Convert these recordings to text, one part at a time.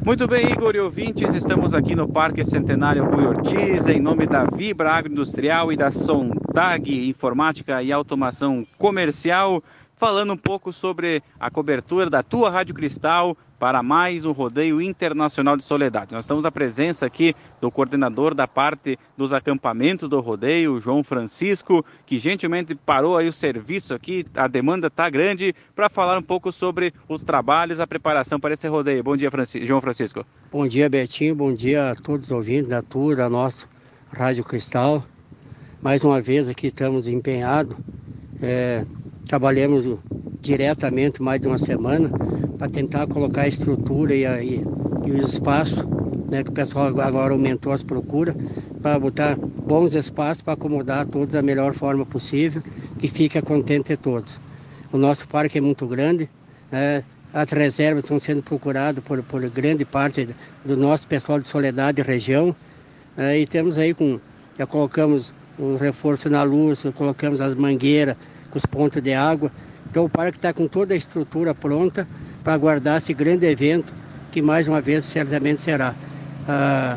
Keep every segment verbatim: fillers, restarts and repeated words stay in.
Muito bem, Igor e ouvintes, estamos aqui no Parque Centenário Rui Ortiz, em nome da Vibra Agroindustrial e da Sondag Informática e Automação Comercial, falando um pouco sobre a cobertura da tua Rádio Cristal para mais um rodeio internacional de Soledade. Nós estamos na presença aqui do coordenador da parte dos acampamentos do rodeio, João Francisco, que gentilmente parou aí o serviço aqui, a demanda está grande, para falar um pouco sobre os trabalhos, a preparação para esse rodeio. Bom dia, Francisco, João Francisco. Bom dia, Betinho, bom dia a todos os ouvintes da tua, da nossa Rádio Cristal. Mais uma vez aqui estamos empenhados, é, trabalhamos diretamente mais de uma semana para tentar colocar a estrutura e, a, e, e o espaço, né, que o pessoal agora aumentou as procuras, para botar bons espaços para acomodar todos da melhor forma possível, que fique contente de todos. O nosso parque é muito grande, é, as reservas estão sendo procuradas por, por grande parte do nosso pessoal de Soledade e região, é, e temos aí com, já colocamos um reforço na luz, colocamos as mangueiras com os pontos de água. Então o parque está com toda a estrutura pronta para aguardar esse grande evento, que mais uma vez certamente será. Ah,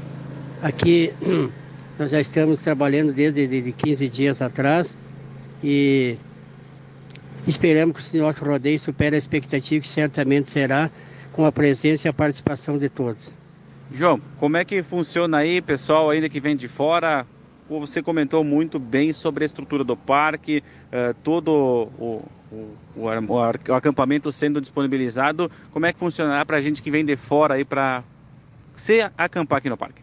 aqui nós já estamos trabalhando desde de quinze dias atrás e esperamos que esse nosso rodeio supere a expectativa, que certamente será, com a presença e a participação de todos. João, como é que funciona aí, pessoal ainda que vem de fora? Você comentou muito bem sobre a estrutura do parque, uh, todo o, o, o, o acampamento sendo disponibilizado. Como é que funcionará para a gente que vem de fora aí para se acampar aqui no parque?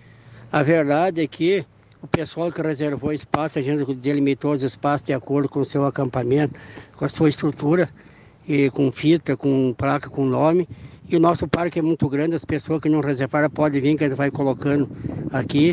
A verdade é que o pessoal que reservou espaço, a gente delimitou os espaços de acordo com o seu acampamento, com a sua estrutura, e com fita, com placa, com nome. E o nosso parque é muito grande, as pessoas que não reservaram podem vir, que a gente vai colocando aqui.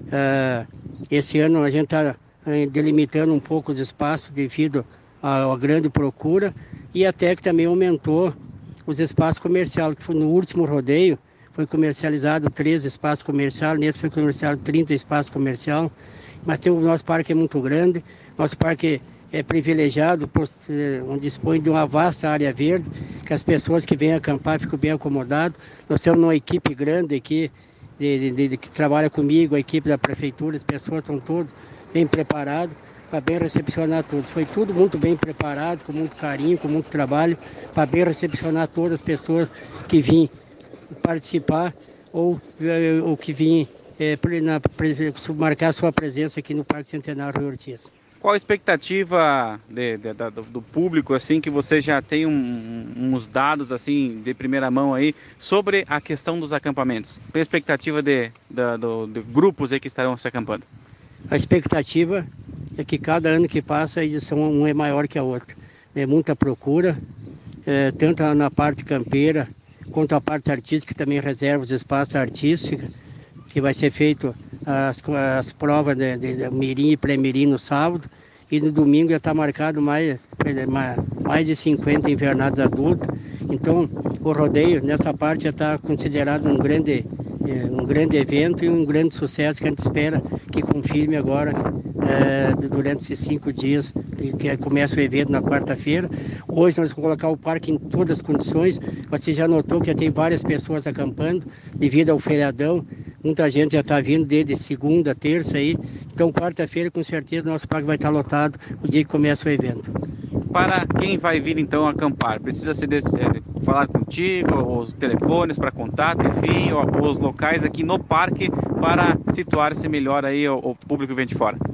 Uh, esse ano a gente está uh, delimitando um pouco os espaços devido à, à grande procura, e até que também aumentou os espaços comerciais, que foi no último rodeio. Foi comercializado treze espaços comerciais, nesse foi comercializado trinta espaços comerciais, mas tem, o nosso parque é muito grande, nosso parque é privilegiado, por, onde dispõe de uma vasta área verde, que as pessoas que vêm acampar ficam bem acomodadas. Nós temos uma equipe grande aqui, de, de, de, que trabalha comigo, a equipe da prefeitura, as pessoas estão todas bem preparadas para bem recepcionar todos. Foi tudo muito bem preparado, com muito carinho, com muito trabalho, para bem recepcionar todas as pessoas que vêm participar ou o que vim é, na, marcar sua presença aqui no Parque Centenário Rui Ortiz. Qual a expectativa de, de, de, do público, assim, que você já tem um, uns dados assim de primeira mão aí sobre a questão dos acampamentos? Tem expectativa de, de, de, de grupos aí que estarão se acampando? A expectativa é que cada ano que passa a edição um é maior que a outra. É muita procura, é, tanto na parte campeira quanto a parte artística, que também reserva os espaços artísticos, que vai ser feito as, as provas de, de, de mirim e pré-mirim no sábado, e no domingo já está marcado mais, mais de cinquenta invernados adultos. Então o rodeio nessa parte já está considerado um grande, um grande evento e um grande sucesso, que a gente espera que confirme agora é, durante esses cinco dias que começa o evento na quarta-feira. Hoje nós vamos colocar o parque em todas as condições. Você já notou que já tem várias pessoas acampando devido ao feriadão. Muita gente já está vindo desde segunda, terça aí. Então quarta-feira com certeza nosso parque vai estar lotado o dia que começa o evento. Para quem vai vir então acampar, precisa se des... falar contigo, os telefones para contato, enfim, os locais aqui no parque para situar-se melhor aí o, o público que vem de fora.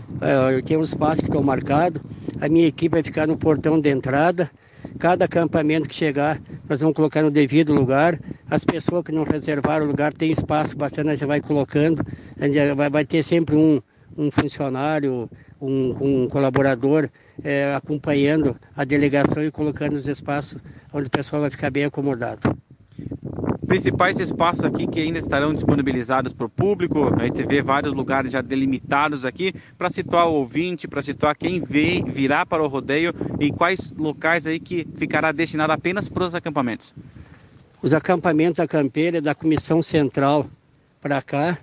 É, eu tenho uns espaços que estão marcados, a minha equipe vai ficar no portão de entrada. Cada acampamento que chegar, nós vamos colocar no devido lugar. As pessoas que não reservaram o lugar, tem espaço bastante, a gente vai colocando. A gente vai, vai ter sempre um, um funcionário, um, um colaborador é, acompanhando a delegação e colocando os espaços onde o pessoal vai ficar bem acomodado. Principais espaços aqui que ainda estarão disponibilizados para o público, a gente vê vários lugares já delimitados aqui para situar o ouvinte, para situar quem vê, virá para o rodeio, e quais locais aí que ficará destinado apenas para os acampamentos. Os acampamentos da campeira da Comissão Central para cá,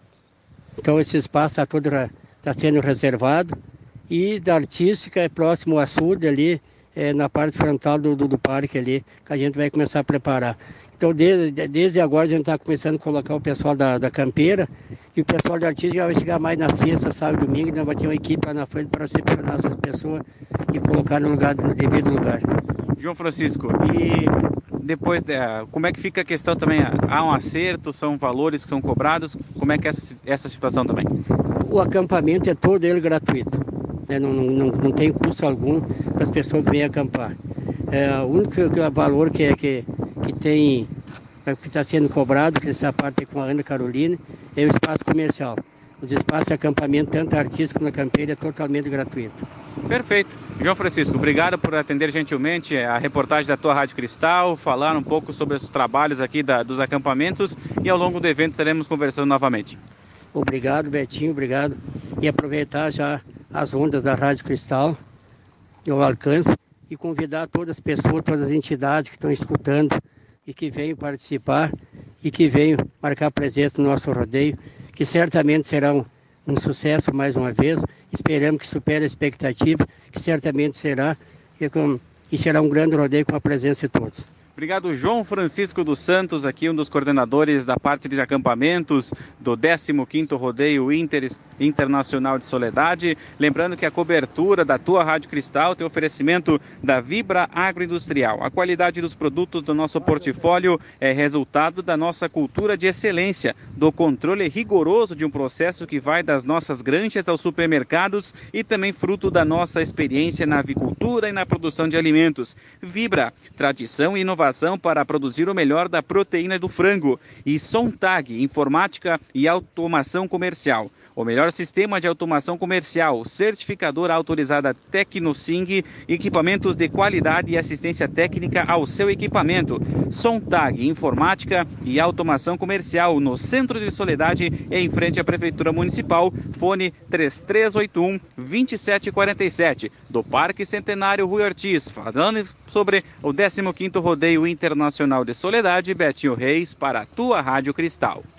então esse espaço está todo está sendo reservado, e da artística é próximo ao açude ali, é, na parte frontal do, do, do parque ali, que a gente vai começar a preparar. Então, desde, desde agora, a gente está começando a colocar o pessoal da, da campeira e o pessoal de artista já vai chegar mais na sexta, sábado e domingo, nós vamos ter uma equipe lá na frente para recepcionar essas pessoas e colocar no, lugar, no devido lugar. João Francisco, e depois, de, como é que fica a questão também? Há um acerto, são valores que são cobrados? Como é que é essa, essa situação também? O acampamento é todo ele gratuito, né? não, não, não tem custo algum para as pessoas que vêm acampar. É, o único valor que, é, que, que tem, que está sendo cobrado, que essa parte é com a Ana Carolina, é o espaço comercial. Os espaços de acampamento, tanto artístico como na campeira, é totalmente gratuito. Perfeito. João Francisco, obrigado por atender gentilmente a reportagem da tua Rádio Cristal, falar um pouco sobre os trabalhos aqui da, dos acampamentos e ao longo do evento estaremos conversando novamente. Obrigado, Betinho, obrigado. E aproveitar já as ondas da Rádio Cristal, o alcance, e convidar todas as pessoas, todas as entidades que estão escutando e que venham participar e que venham marcar presença no nosso rodeio, que certamente será um, um sucesso mais uma vez. Esperamos que supere a expectativa, que certamente será, e, com, e será um grande rodeio com a presença de todos. Obrigado, João Francisco dos Santos, aqui um dos coordenadores da parte de acampamentos do décimo quinto Rodeio Inter, Internacional de Soledade. Lembrando que a cobertura da tua Rádio Cristal tem oferecimento da Vibra Agroindustrial. A qualidade dos produtos do nosso portfólio é resultado da nossa cultura de excelência, do controle rigoroso de um processo que vai das nossas granjas aos supermercados e também fruto da nossa experiência na avicultura e na produção de alimentos. Vibra, tradição e inovação para produzir o melhor da proteína do frango. E Sontag, informática e automação comercial. O melhor sistema de automação comercial, certificadora autorizada TecnoSig, equipamentos de qualidade e assistência técnica ao seu equipamento. Sontag, informática e automação comercial no centro de Soledade, em frente à Prefeitura Municipal. Fone três três oito um, dois sete quatro sete, do Parque Centenário Rui Ortiz, falando sobre o décimo quinto Rodeio Internacional de Soledade. Betinho Reis para a tua Rádio Cristal.